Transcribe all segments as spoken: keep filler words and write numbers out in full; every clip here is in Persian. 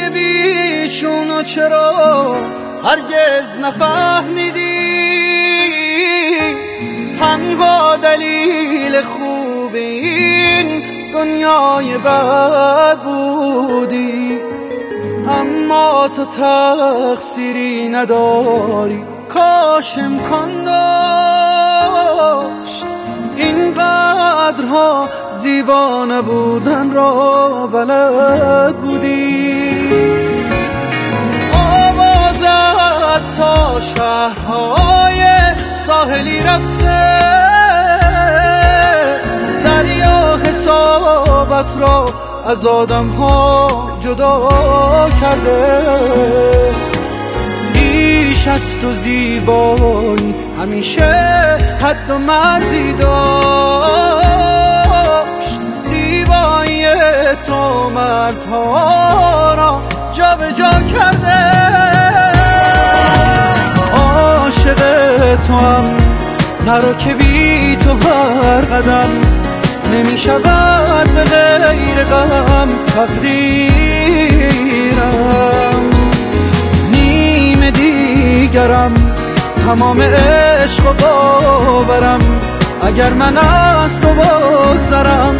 بیچونو چرا هرگز نفهمیدی؟ تنها دلیل خوب این دنیای بد بودی، اما تو تقصیری نداری. کاش امکان داشت اینقدرها زیبا نبودن را بلد بودی. آوازت تا شهرهای ساحلی رفته، دریا حسابت را از آدم ها جدا کرده. بیش از تو زیبایی همیشه حد و مرزی داشت، زیبایی تو مرزها را جا به جا کرده. عاشق تو هم نرو که بی تو هر قدم نمی شود به غیر غم تقدیرم. نیم دیگرم تمام عشق و باورم، اگر من از تو بگذرم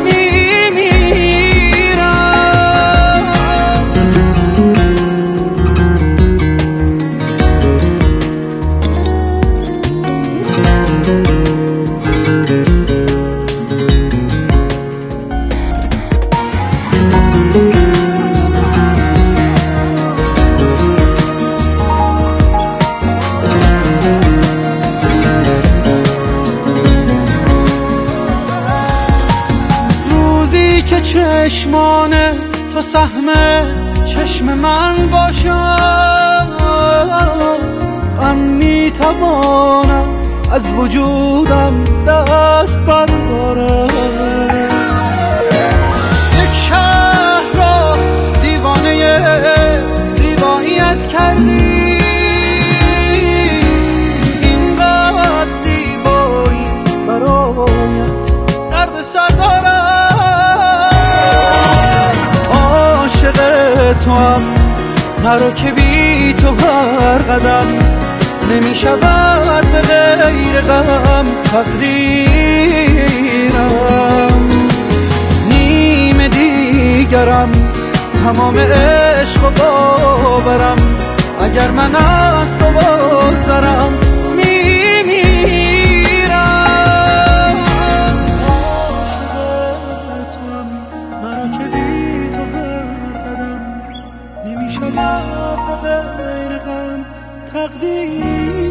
که چشمان تو سهم چشم من باشد، غم میتوانم از وجودم دست بردارم. یک شهر را دیوانه زیباییت کردی، اینقدر زیبایی برایت درد سر دارم. تو هم نرو که بی تو هر قدم نمی شود به غیر غم تقدیرم. نیم دیگرم تمام عشق و باورم، اگر من از تو بگذرم میمیرم. عاشق تو هم نرو که بی تو هر قدم نمی شود به غیر غم تقدیر.